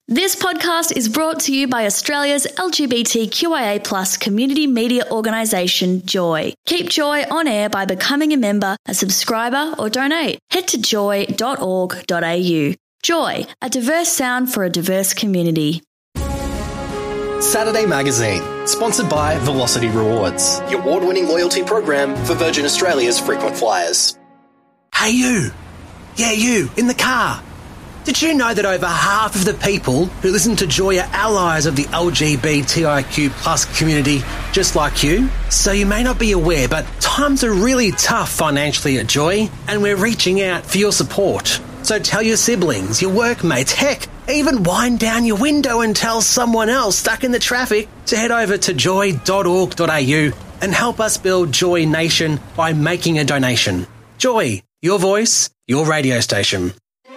This podcast is brought to you by Australia's LGBTQIA+ community media organisation, Joy. Keep Joy on air by becoming a member, a subscriber or donate. Head to joy.org.au. Joy, a diverse sound for a diverse community. Saturday Magazine, sponsored by Velocity Rewards, the award-winning loyalty program for Virgin Australia's frequent flyers. Hey you! Yeah, you, in the car. Did you know that over half of the people who listen to Joy are allies of the LGBTIQ+ community just like you? So you may not be aware, but times are really tough financially at Joy, and we're reaching out for your support. So tell your siblings, your workmates, heck, even wind down your window and tell someone else stuck in the traffic to head over to joy.org.au and help us build Joy Nation by making a donation. Joy, your voice, your radio station.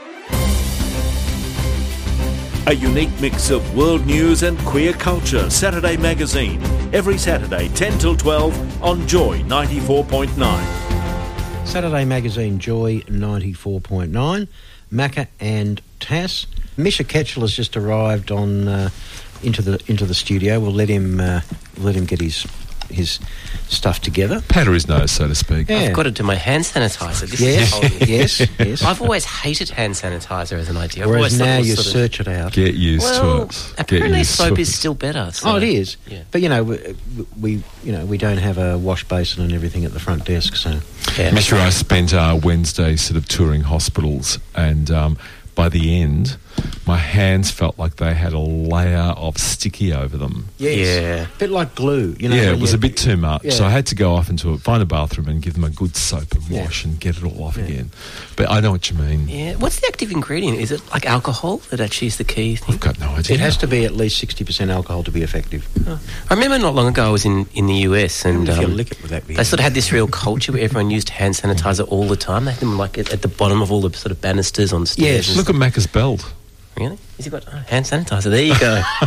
A unique mix of world news and queer culture. Saturday Magazine. Every Saturday, 10 till 12 on Joy 94.9. Saturday Magazine, Joy 94.9. Macca and Tass. Misha Ketchell has just arrived on into the studio. We'll let him get his stuff together. Powder his nose, so to speak. Yeah. I've got to do my hand sanitizer. Yes. I've always hated hand sanitizer as an idea. Whereas now you search it out. Get used to it. Apparently soap is still better. So. Oh, it is. Yeah. But we don't have a wash basin and everything at the front desk, so. Yeah. Mr. I spent Wednesday sort of touring hospitals, and by the end, my hands felt like they had a layer of sticky over them. Yes. Yeah. A bit like glue, you know. Yeah, it was a bit too much. Yeah. So I had to go off find a bathroom and give them a good soap and wash and get it all off again. But I know what you mean. Yeah. What's the active ingredient? Is it like alcohol that actually is the key thing? I've got no idea. It has to be at least 60% alcohol to be effective. Oh. I remember not long ago I was in the US and if you lick it, would that be? They sort of had this real culture where everyone used hand sanitizer all the time. They had them like at the bottom of all the sort of banisters on stairs. Yes. Look at Macca's belt. Really? Has he got hand sanitizer? There you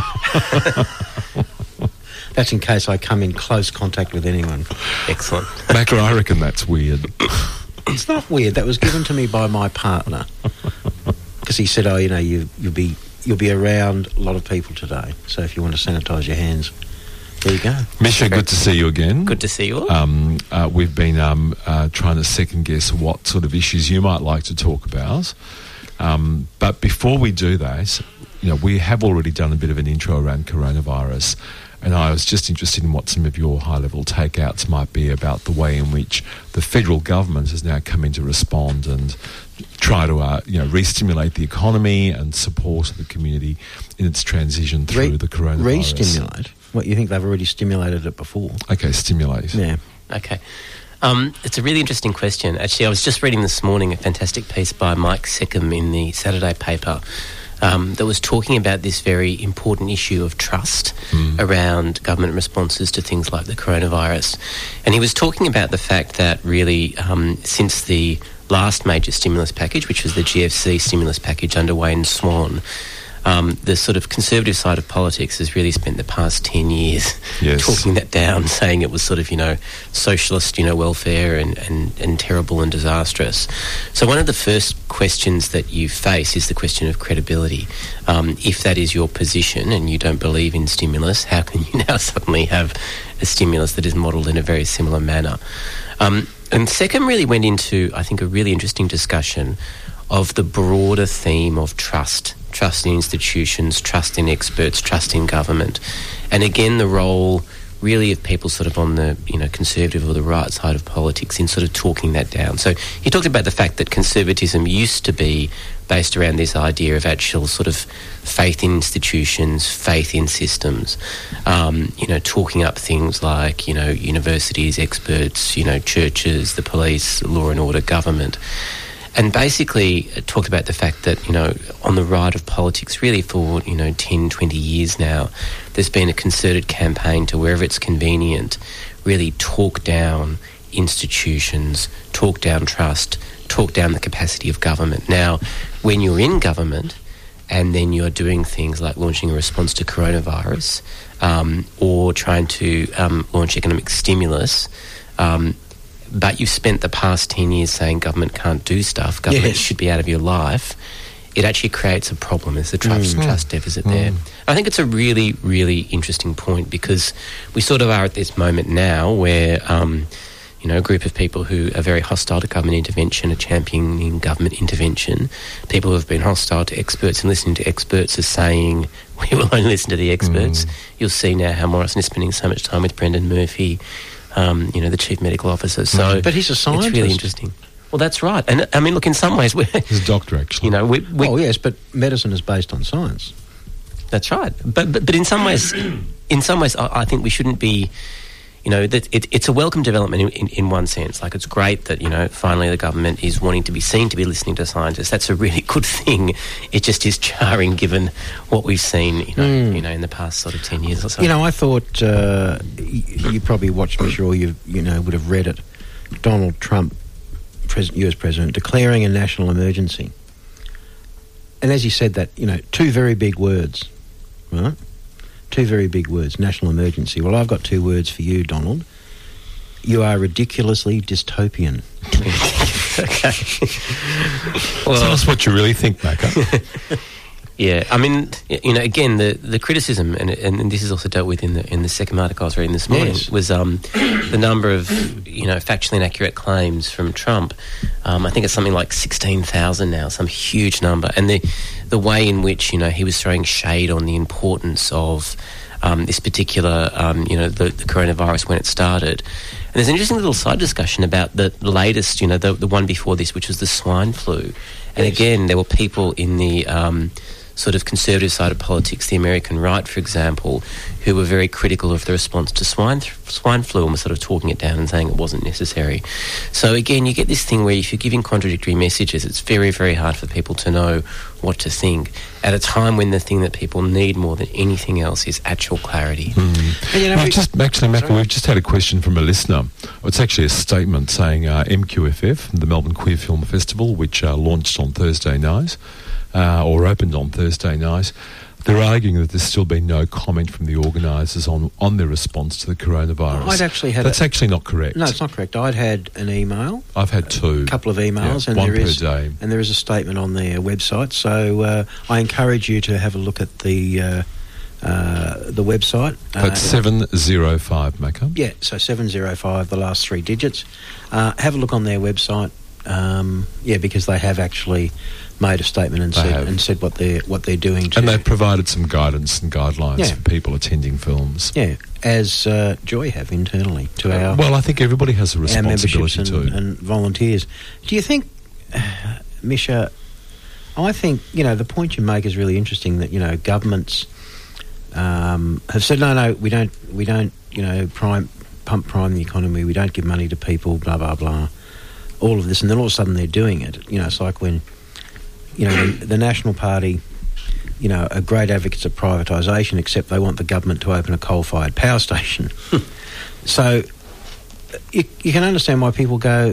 go. That's in case I come in close contact with anyone. Excellent. Macca, I reckon that's weird. It's not weird. That was given to me by my partner because he said, you'll be around a lot of people today. So if you want to sanitise your hands, there you go. Misha, good to see you again. Good to see you all. We've been trying to second guess what sort of issues you might like to talk about. But before we do that, we have already done a bit of an intro around coronavirus, and I was just interested in what some of your high-level takeouts might be about the way in which the federal government has now come in to respond and try to re-stimulate the economy and support the community in its transition through the coronavirus. Re-stimulate? What, you think they've already stimulated it before? Okay, stimulate. Yeah. Okay. It's a really interesting question. Actually, I was just reading this morning a fantastic piece by Mike Seckham in the Saturday paper that was talking about this very important issue of trust around government responses to things like the coronavirus. And he was talking about the fact that really since the last major stimulus package, which was the GFC stimulus package under Wayne Swan, the sort of conservative side of politics has really spent the past 10 years talking that down, saying it was sort of, socialist, welfare and terrible and disastrous. So one of the first questions that you face is the question of credibility. If that is your position and you don't believe in stimulus, how can you now suddenly have a stimulus that is modelled in a very similar manner? And Seckham really went into, I think, a really interesting discussion of the broader theme of trust in institutions, trust in experts, trust in government. And again, the role really of people sort of on the conservative or the right side of politics in sort of talking that down. So he talked about the fact that conservatism used to be based around this idea of actual sort of faith in institutions, faith in systems, talking up things like, universities, experts, churches, the police, law and order, government. And basically talked about the fact that, on the right of politics, really for, 10, 20 years now, there's been a concerted campaign to, wherever it's convenient, really talk down institutions, talk down trust, talk down the capacity of government. Now, when you're in government and then you're doing things like launching a response to coronavirus or trying to launch economic stimulus, but you've spent the past 10 years saying government can't do stuff, government should be out of your life, it actually creates a problem. There's a trust deficit there. I think it's a really, really interesting point because we sort of are at this moment now where, a group of people who are very hostile to government intervention are championing government intervention. People who have been hostile to experts and listening to experts are saying, we will only listen to the experts. You'll see now how Morrison is spending so much time with Brendan Murphy, the chief medical officer. So but he's a scientist. It's really interesting. Well, that's right. And, I mean, look, in some ways... He's a doctor, actually. Oh, yes, but medicine is based on science. That's right. But in some ways, I think we shouldn't be... that it's a welcome development in one sense. Like, it's great that, finally the government is wanting to be seen to be listening to scientists. That's a really good thing. It just is jarring given what we've seen, in the past sort of 10 years or so. I thought you probably watched, I'm sure you would have read it. Donald Trump, US President, declaring a national emergency. And as he said that, two very big words, right? Two very big words, national emergency. Well, I've got two words for you, Donald. You are ridiculously dystopian. Okay. Well, tell us what you really think, Macca. Yeah, I mean, again, the criticism, and this is also dealt with in the second article I was reading this morning, was the number of, factually inaccurate claims from Trump. I think it's something like 16,000 now, some huge number. And the way in which, he was throwing shade on the importance of this particular, the coronavirus when it started. And there's an interesting little side discussion about the latest, the one before this, which was the swine flu. And again, there were people in the sort of conservative side of politics, the American right, for example, who were very critical of the response to swine flu and were sort of talking it down and saying it wasn't necessary. So again, you get this thing where if you're giving contradictory messages, it's very, very hard for people to know what to think at a time when the thing that people need more than anything else is actual clarity. Macca, we've just had a question from a listener. It's actually a statement saying MQFF, the Melbourne Queer Film Festival, which launched on Thursday night, or opened on Thursday night, they're arguing that there's still been no comment from the organisers on their response to the coronavirus. That's actually not correct. No, it's not correct. I'd had an email. I've had two. A couple of emails. Yeah, one per day. And there is a statement on their website. So I encourage you to have a look at the website. That's 705, Macca. Yeah, so 705, the last three digits. Have a look on their website. Because they have actually made a statement and said what they're doing. And they've provided some guidance and guidelines for people attending films. Yeah, as Joy have internally to our... Well, I think everybody has a responsibility and volunteers. Do you think, Misha, I think, the point you make is really interesting that, governments have said, no, we don't, pump prime the economy, we don't give money to people, blah, blah, blah. All of this, and then all of a sudden they're doing it. It's like when, the National Party, are great advocates of privatisation, except they want the government to open a coal-fired power station. So you can understand why people go,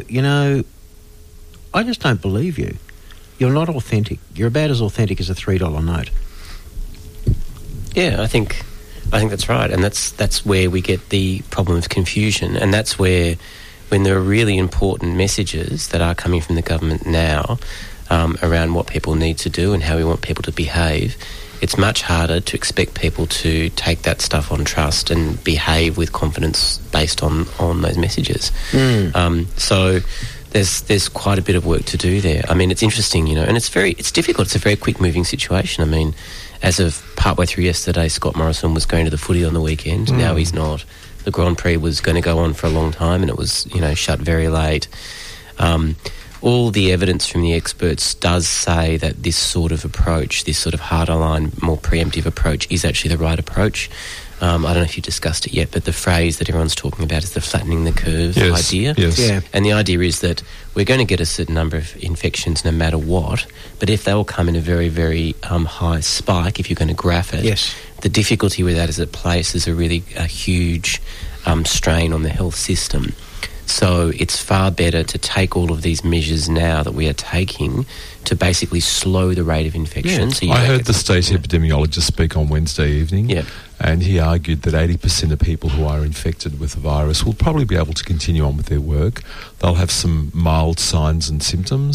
I just don't believe you. You're not authentic. You're about as authentic as a $3 note. Yeah, I think that's right, and that's where we get the problem of confusion, and that's where, when there are really important messages that are coming from the government now around what people need to do and how we want people to behave, it's much harder to expect people to take that stuff on trust and behave with confidence based on those messages. So there's quite a bit of work to do there. I mean, it's interesting, and it's difficult. It's a very quick moving situation. I mean, as of partway through yesterday, Scott Morrison was going to the footy on the weekend. Now he's not. The Grand Prix was going to go on for a long time and it was, shut very late. All the evidence from the experts does say that this sort of approach, this sort of harder line, more preemptive approach is actually the right approach. I don't know if you discussed it yet, but the phrase that everyone's talking about is the flattening the curve idea. Yes. Yeah. And the idea is that we're going to get a certain number of infections no matter what, but if they all come in a very, very high spike, if you're going to graph it, the difficulty with that is it places a huge strain on the health system. So it's far better to take all of these measures now that we are taking to basically slow the rate of infection. Yeah. So I heard the state epidemiologist speak on Wednesday evening, and he argued that 80% of people who are infected with the virus will probably be able to continue on with their work. They'll have some mild signs and symptoms,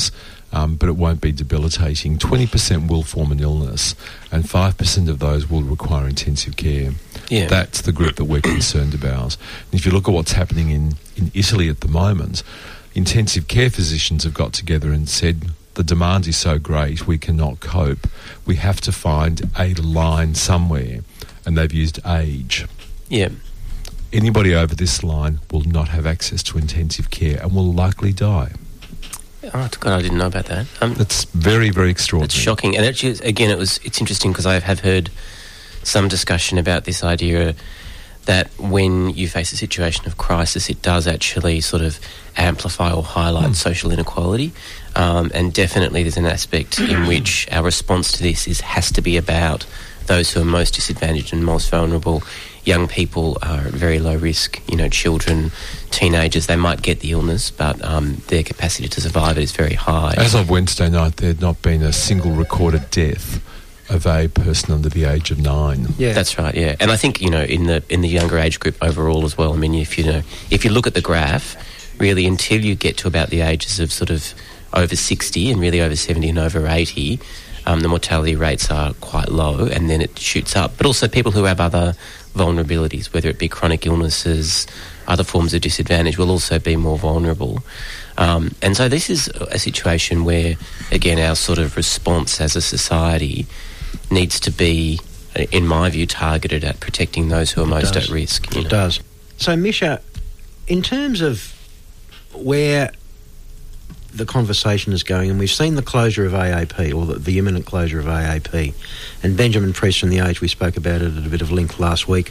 but it won't be debilitating. 20% will form an illness, and 5% of those will require intensive care. Yeah. That's the group that we're concerned about. And if you look at what's happening in Italy at the moment, intensive care physicians have got together and said, the demand is so great, we cannot cope. We have to find a line somewhere, and they've used age. Yeah. Anybody over this line will not have access to intensive care and will likely die. Oh, God, I didn't know about that. That's very, very extraordinary. It's shocking. And actually, again, it's interesting because I have heard some discussion about this idea that when you face a situation of crisis, it does actually sort of amplify or highlight social inequality. And definitely there's an aspect in which our response to this has to be about those who are most disadvantaged and most vulnerable. Young people are at very low risk, children, teenagers, they might get the illness, but their capacity to survive it is very high. As of Wednesday night, there had not been a single recorded death of a person under the age of 9. Yeah, that's right. Yeah, and I think in the younger age group overall as well. I mean, if you look at the graph, really until you get to about the ages of sort of over 60 and really over 70 and over 80, the mortality rates are quite low, and then it shoots up. But also people who have other vulnerabilities, whether it be chronic illnesses, other forms of disadvantage, will also be more vulnerable. And so this is a situation where, again, our sort of response as a society needs to be, in my view, targeted at protecting those who are most at risk. It does. So, Misha, in terms of where the conversation is going, and we've seen the closure of AAP, or the imminent closure of AAP, and Benjamin Priest from The Age, we spoke about it at a bit of length last week.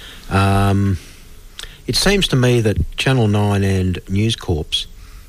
It seems to me that Channel 9 and News Corps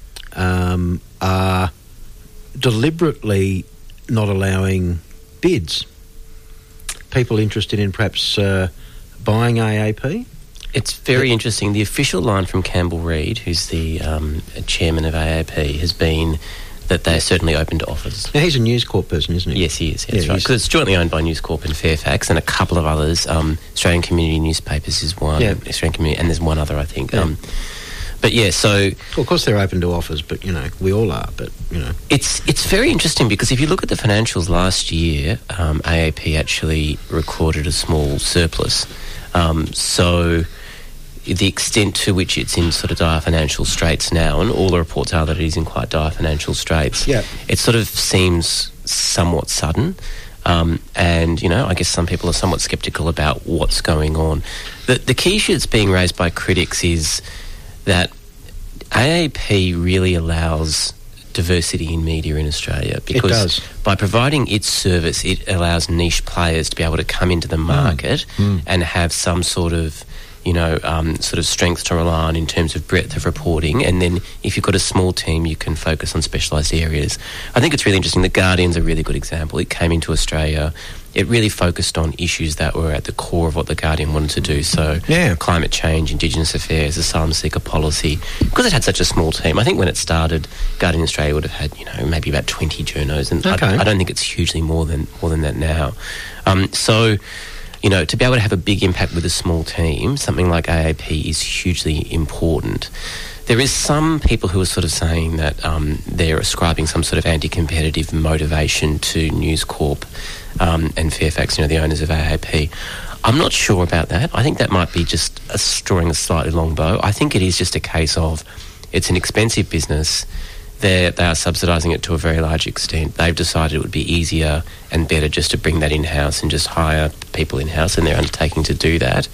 are deliberately not allowing bids. People interested in perhaps buying AAP? It's very interesting. The official line from Campbell Reid, who's the chairman of AAP, has been that they're certainly open to offers. Now, he's a News Corp person, isn't he? Yes, he is. That's right. Because it's jointly owned by News Corp and Fairfax and a couple of others. Australian Community Newspapers is one. Yeah. Australian Community, and there's one other, I think. Yeah. But yeah, so... Well, of course they're open to offers, but, we all are, but, It's very interesting because if you look at the financials last year, AAP actually recorded a small surplus. So the extent to which it's in sort of dire financial straits now, and all the reports are that it is in quite dire financial straits, it sort of seems somewhat sudden. And, I guess some people are somewhat sceptical about what's going on. The key issue that's being raised by critics is that AAP really allows diversity in media in Australia, because by providing its service, it allows niche players to be able to come into the market and have some sort of strength to rely on in terms of breadth of reporting. And then if you've got a small team, you can focus on specialised areas. I think it's really interesting. The Guardian's a really good example. It came into Australia. It really focused on issues that were at the core of what The Guardian wanted to do. So climate change, Indigenous affairs, asylum seeker policy. Because it had such a small team, I think when it started, Guardian Australia would have had, maybe about 20 journos. And I don't think it's hugely more than that now. To be able to have a big impact with a small team, something like AAP is hugely important. There is some people who are sort of saying that they're ascribing some sort of anti-competitive motivation to News Corp and Fairfax, the owners of AAP. I'm not sure about that. I think that might be just drawing a slightly long bow. I think it is just a case of it's an expensive business. They are subsidising it to a very large extent. They've decided it would be easier and better just to bring that in-house and just hire people in-house, and they're undertaking to do that.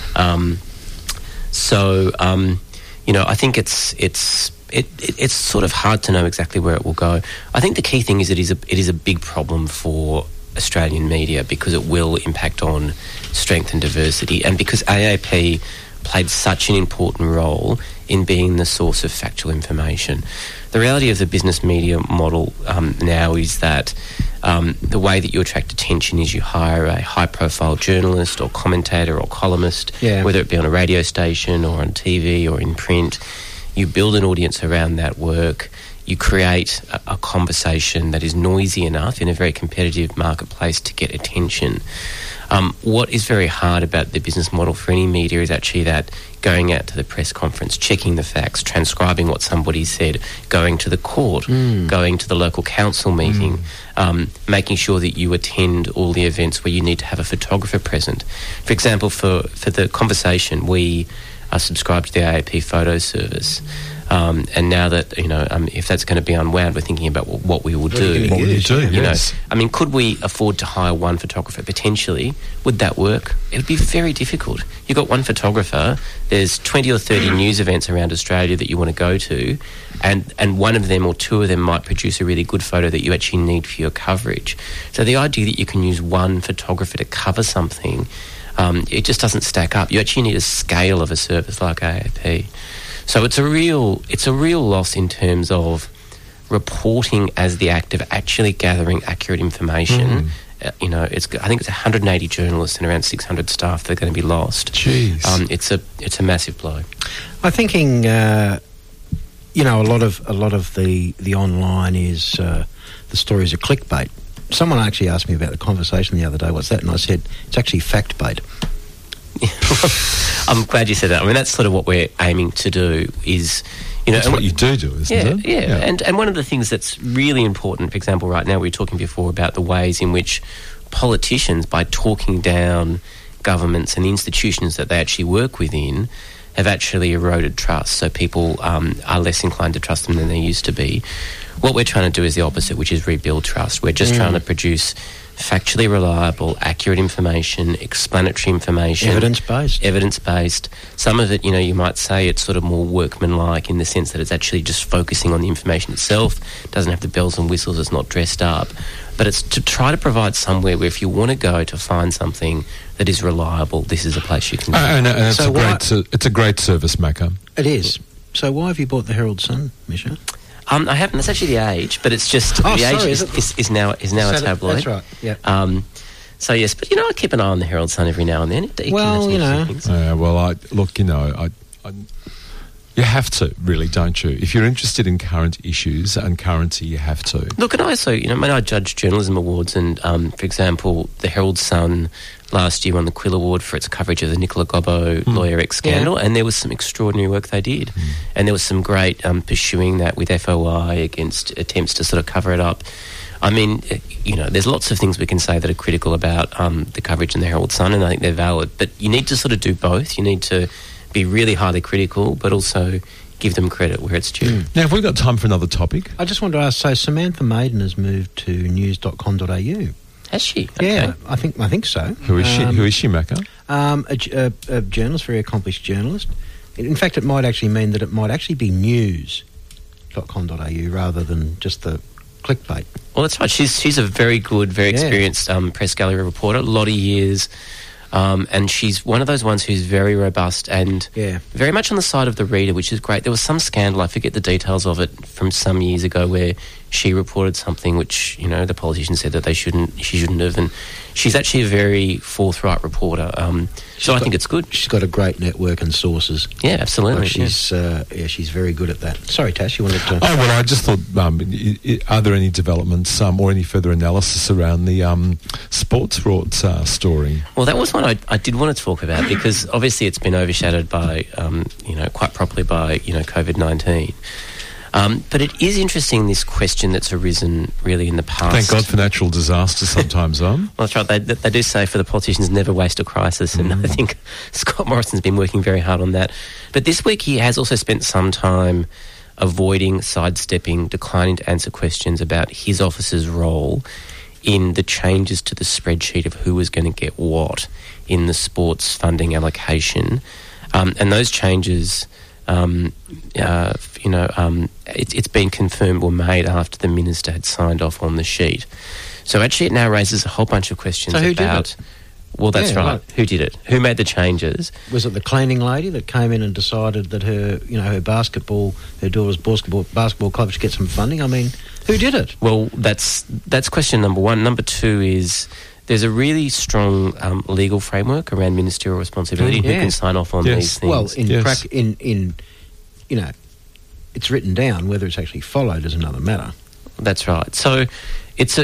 I think it's sort of hard to know exactly where it will go. I think the key thing is it is a big problem for Australian media, because it will impact on strength and diversity, and because AAP played such an important role in being the source of factual information. The reality of the business media model now is that the way that you attract attention is you hire a high-profile journalist or commentator or columnist, whether it be on a radio station or on TV or in print. You build an audience around that work. You create a conversation that is noisy enough in a very competitive marketplace to get attention. What is very hard about the business model for any media is actually that going out to the press conference, checking the facts, transcribing what somebody said, going to the court, going to the local council meeting, making sure that you attend all the events where you need to have a photographer present. For example, for the conversation, we are subscribed to the AAP photo service. And now that, if that's going to be unwound, we're thinking about what we will do. What would you do? Yes. Could we afford to hire one photographer? Potentially. Would that work? It would be very difficult. You've got one photographer, there's 20 or 30 news events around Australia that you want to go to, and one of them or two of them might produce a really good photo that you actually need for your coverage. So the idea that you can use one photographer to cover something, it just doesn't stack up. You actually need a scale of a service like AAP. So it's a real loss in terms of reporting as the act of actually gathering accurate information. I think it's 180 journalists and around 600 staff that are going to be lost. Jeez. It's a massive blow. I'm thinking, a lot of the online is the stories are clickbait. Someone actually asked me about the conversation the other day. What's that? And I said it's actually fact bait. I'm glad you said that. That's sort of what we're aiming to do is, That's what you do, isn't it? Yeah. And one of the things that's really important, for example, right now we were talking before about the ways in which politicians, by talking down governments and institutions that they actually work within, have actually eroded trust. So people are less inclined to trust them than they used to be. What we're trying to do is the opposite, which is rebuild trust. We're just trying to produce factually reliable, accurate information, explanatory information. Evidence-based. Some of it, you might say it's sort of more workmanlike in the sense that it's actually just focusing on the information itself, doesn't have the bells and whistles, it's not dressed up. But it's to try to provide somewhere where if you want to go to find something that is reliable, this is a place you can go. And it's a great service, Macca. It is. So why have you bought the Herald Sun, Misha? I haven't. That's actually the Age, but it's just the Age is now a tabloid. That's right. Yeah. So yes, but I keep an eye on the Herald Sun every now and then. You have to, really, don't you? If you're interested in current issues and currency, you have to. Look, and I also, I judge journalism awards, and for example, the Herald Sun last year won the Quill Award for its coverage of the Nicola Gobbo Lawyer X scandal, and there was some extraordinary work they did. And there was some great pursuing that with FOI against attempts to sort of cover it up. There's lots of things we can say that are critical about the coverage in the Herald Sun, and I think they're valid. But you need to sort of do both. You need to be really highly critical, but also give them credit where it's due. Now, have we got time for another topic? I just wanted to ask, so Samantha Maiden has moved to news.com.au. Has she? Okay. Yeah, I think so. Who is she? Who is she, Macca? A journalist, very accomplished journalist. In fact, it might actually mean that it might actually be news.com.au rather than just the clickbait. Well, that's right. She's a very good, very experienced press gallery reporter, a lot of years. And she's one of those ones who's very robust and very much on the side of the reader, which is great. There was some scandal, I forget the details of it, from some years ago where she reported something which, the politicians said that she shouldn't have, and she's actually a very forthright reporter. So I think it's good. She's got a great network and sources. Yeah, absolutely. She's very good at that. Sorry, Tash, you wanted to... Oh, well, I just thought, are there any developments or any further analysis around the sports rorts story? Well, that was one I did want to talk about because obviously it's been overshadowed by, quite properly by, COVID-19. But it is interesting, this question that's arisen really in the past. Thank God for natural disasters sometimes, Well, that's right. They do say for the politicians, never waste a crisis. And I think Scott Morrison's been working very hard on that. But this week he has also spent some time avoiding, sidestepping, declining to answer questions about his office's role in the changes to the spreadsheet of who was going to get what in the sports funding allocation. And those changes... it's been confirmed were made after the minister had signed off on the sheet. So actually it now raises a whole bunch of questions about... who did it? Well, that's right. Who did it? Who made the changes? Was it the cleaning lady that came in and decided that her daughter's basketball club should get some funding? Who did it? Well, that's question number one. Number two is... There's a really strong legal framework around ministerial responsibility. Who can sign off on these things? Well, it's written down. Whether it's actually followed is another matter. That's right. So it's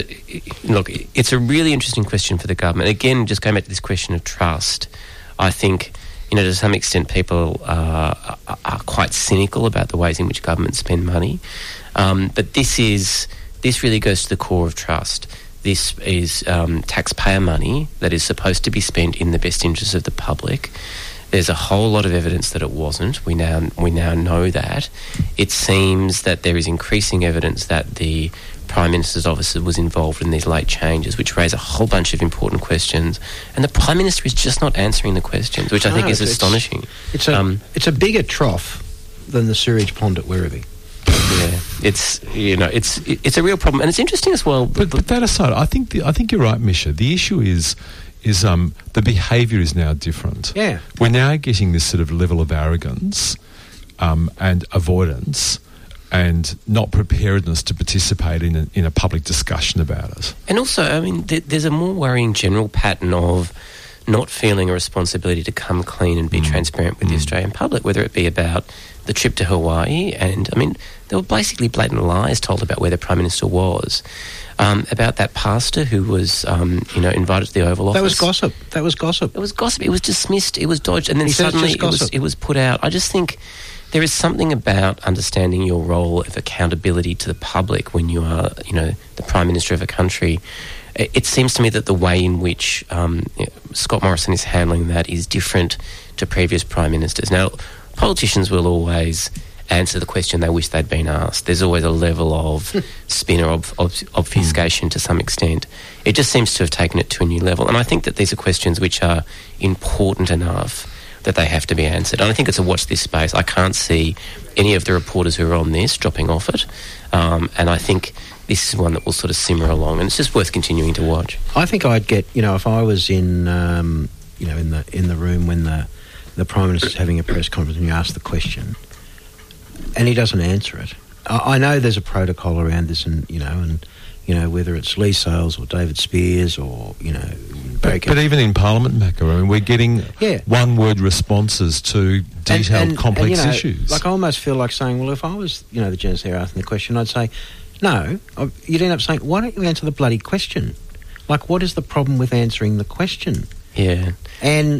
a really interesting question for the government. Again, just going back to this question of trust, I think, to some extent people are quite cynical about the ways in which governments spend money. But this really goes to the core of trust. This is taxpayer money that is supposed to be spent in the best interests of the public. There's a whole lot of evidence that it wasn't. We now know that. It seems that there is increasing evidence that the Prime Minister's office was involved in these late changes, which raise a whole bunch of important questions. And the Prime Minister is just not answering the questions, which I think is astonishing. It's a bigger trough than the sewage pond at Werribee. Yeah, it's a real problem, and it's interesting as well. But that aside, I think you're right, Misha. The issue is the behaviour is now different. Yeah, we're now getting this sort of level of arrogance and avoidance and not preparedness to participate in a public discussion about it. And also, I mean, there's a more worrying general pattern of not feeling a responsibility to come clean and be transparent with the Australian public, whether it be about the trip to Hawaii, and I mean, there were basically blatant lies told about where the Prime Minister was, about that pastor who was, invited to the Oval Office. That was gossip. It was gossip. It was dismissed. It was dodged, and then suddenly it was put out. I just think there is something about understanding your role of accountability to the public when you are, the Prime Minister of a country. It seems to me that the way in which Scott Morrison is handling that is different to previous Prime Ministers. Now, politicians will always answer the question they wish they'd been asked. There's always a level of spin or obfuscation to some extent. It just seems to have taken it to a new level. And I think that these are questions which are important enough that they have to be answered. And I think it's a watch this space. I can't see any of the reporters who are on this dropping off it. And I think this is one that will sort of simmer along, and it's just worth continuing to watch. I think I'd get, if I was in the room when the Prime Minister's having a press conference and you ask the question and he doesn't answer it. I know there's a protocol around this, and whether it's Lee Sales or David Spears or But even in Parliament, Macca, I mean, we're getting one-word responses to detailed, complex issues. Like, I almost feel like saying, well, if I was the journalist there asking the question, I'd say, no. You'd end up saying, why don't you answer the bloody question? Like, what is the problem with answering the question? Yeah. And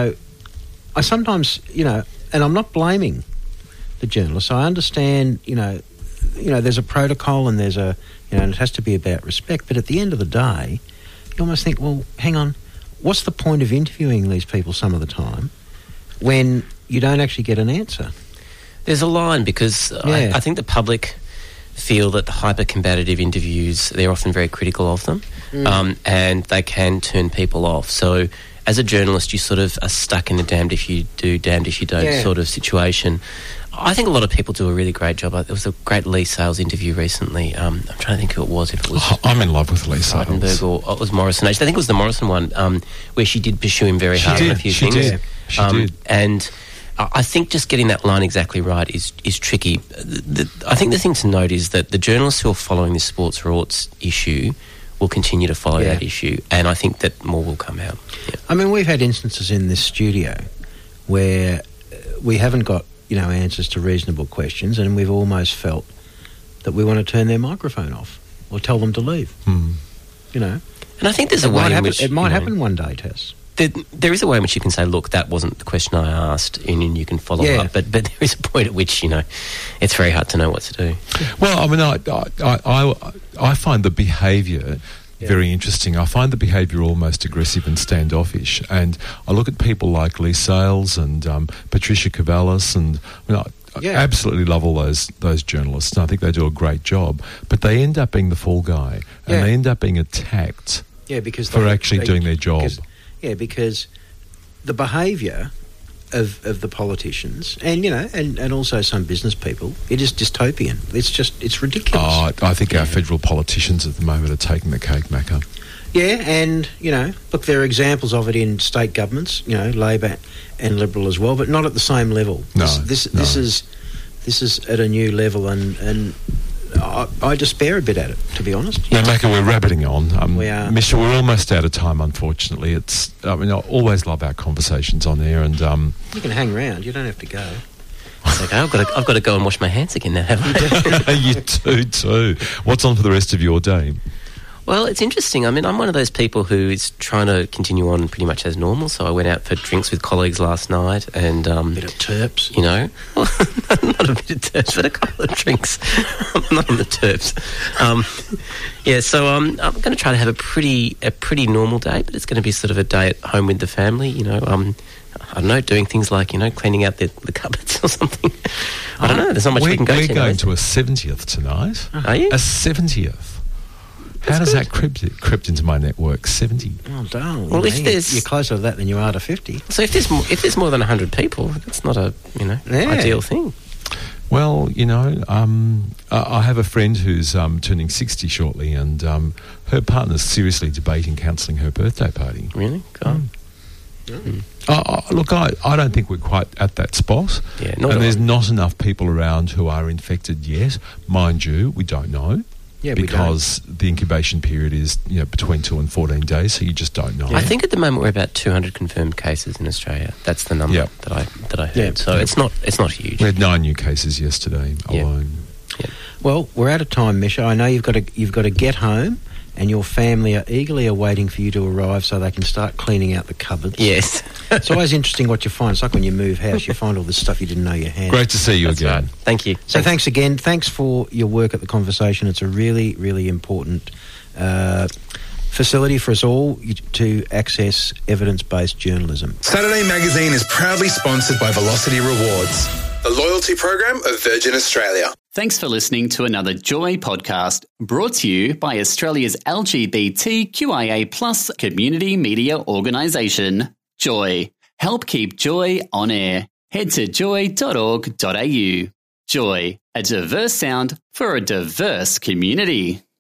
I sometimes, and I'm not blaming the journalists. I understand, there's a protocol and there's and it has to be about respect. But at the end of the day, you almost think, well, hang on, what's the point of interviewing these people some of the time when you don't actually get an answer? There's a line, because I think the public feel that the hyper-combative interviews, they're often very critical of them, and they can turn people off. So as a journalist, you sort of are stuck in the damned if you do, damned if you don't sort of situation. I think a lot of people do a really great job. There was a great Lee Sales interview recently. I'm trying to think who it was. If it was I'm in love with Lee Sales. Frydenberg or it was Morrison. Actually, I think it was the Morrison one, where she did pursue him very hard on a few things. She did. And I think just getting that line exactly right is tricky. I think the thing to note is that the journalists who are following this sports rorts issue will continue to follow that issue, and I think that more will come out. Yeah. I mean, we've had instances in this studio where we haven't got answers to reasonable questions, and we've almost felt that we want to turn their microphone off or tell them to leave. And I think there's a way in which it might happen one day, Tess. There is a way in which you can say, look, that wasn't the question I asked, and you can follow up. But there is a point at which, it's very hard to know what to do. Well, I mean, I find the behaviour very interesting. I find the behaviour almost aggressive and standoffish. And I look at people like Lee Sales and Patricia Cavallis, and I absolutely love all those journalists, and I think they do a great job. But they end up being the fall guy, and they end up being attacked for actually doing their job. Because the behaviour of the politicians and also some business people, it is dystopian. It's ridiculous. Oh, I think our federal politicians at the moment are taking the cake, Macca. Yeah, and, look, there are examples of it in state governments, Labor and Liberal as well, but not at the same level. No, This is at a new level, and I despair a bit at it, to be honest. Now, Macca, we're rabbiting on. We are. Misha, we're almost out of time, unfortunately. I always love our conversations on air, and you can hang around. You don't have to go. It's like, I've got to go and wash my hands again now, haven't I? You do too. What's on for the rest of your day? Well, it's interesting. I mean, I'm one of those people who is trying to continue on pretty much as normal. So I went out for drinks with colleagues last night and... a bit of terps. You know, not a bit of terps, but a couple of drinks. I'm not on the terps. So I'm going to try to have a pretty normal day, but it's going to be sort of a day at home with the family, you know. I don't know, doing things like, you know, cleaning out the cupboards or something. I don't know, there's not much we can go to. We're going to a 70th tonight. Are you? A 70th. How does that crept into my network? 70. Oh, darling. Well, if there's... You're closer to that than you are to 50. So if there's more than 100 people, that's not a, ideal thing. Well, you know, I have a friend who's turning 60 shortly, and her partner's seriously debating cancelling her birthday party. Really? God. Look, I don't think we're quite at that spot. Yeah, and there's not enough people around who are infected yet. Mind you, we don't know. Yeah, because the incubation period is, you know, between 2 and 14 days, so you just don't know. I think at the moment we're about 200 confirmed cases in Australia. That's the number that I heard. Yeah. So it's not huge. We had 9 new cases yesterday alone. Yeah. Well, we're out of time, Misha. I know you've got to get home, and your family are eagerly awaiting for you to arrive so they can start cleaning out the cupboards. Yes. It's always interesting what you find. It's like when you move house, you find all this stuff you didn't know you had. Great to see you That's again. right. Thank you. So thanks again. Thanks for your work at The Conversation. It's a really, really important facility for us all to access evidence-based journalism. Saturday Magazine is proudly sponsored by Velocity Rewards, the loyalty program of Virgin Australia. Thanks for listening to another Joy podcast brought to you by Australia's LGBTQIA+ community media organisation, Joy. Help keep Joy on air. Head to joy.org.au. Joy, a diverse sound for a diverse community.